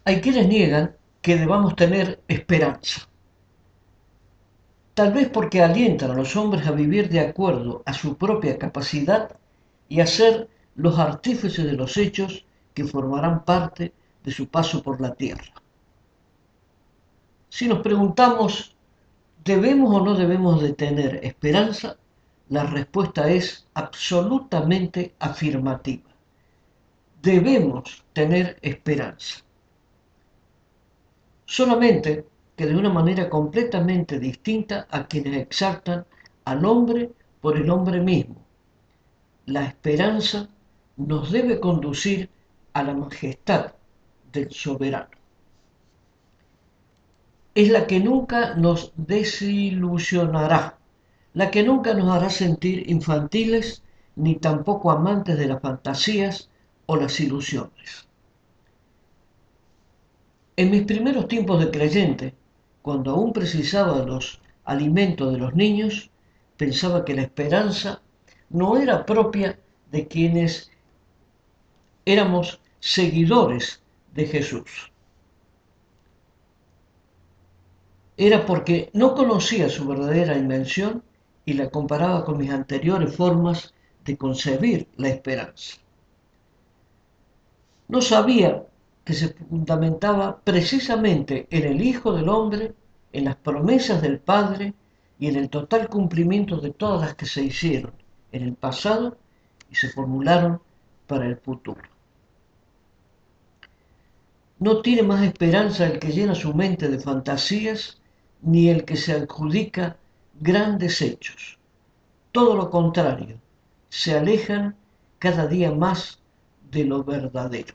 Hay quienes niegan que debamos tener esperanza, tal vez porque alientan a los hombres a vivir de acuerdo a su propia capacidad y a ser los artífices de los hechos que formarán parte de su paso por la tierra. Si nos preguntamos, ¿debemos o no debemos de tener esperanza? La respuesta es absolutamente afirmativa. Debemos tener esperanza. Solamente que de una manera completamente distinta a quienes exaltan al hombre por el hombre mismo. La esperanza nos debe conducir a la majestad del soberano. Es la que nunca nos desilusionará, la que nunca nos hará sentir infantiles ni tampoco amantes de las fantasías o las ilusiones. En mis primeros tiempos de creyente, cuando aún precisaba de los alimentos de los niños, pensaba que la esperanza no era propia de quienes éramos seguidores de Jesús. Era porque no conocía su verdadera dimensión y la comparaba con mis anteriores formas de concebir la esperanza. No sabía que se fundamentaba precisamente en el Hijo del Hombre, en las promesas del Padre y en el total cumplimiento de todas las que se hicieron en el pasado y se formularon para el futuro. No tiene más esperanza el que llena su mente de fantasías, ni el que se adjudica grandes hechos. Todo lo contrario, se alejan cada día más de lo verdadero.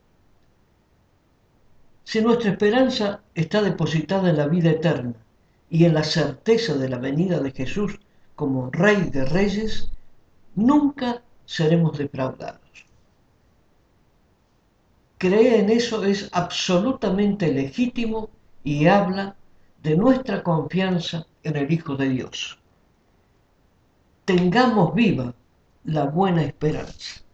Si nuestra esperanza está depositada en la vida eterna y en la certeza de la venida de Jesús como Rey de Reyes, nunca seremos defraudados. Creer en eso es absolutamente legítimo y habla de nuestra confianza en el Hijo de Dios. Tengamos viva la buena esperanza.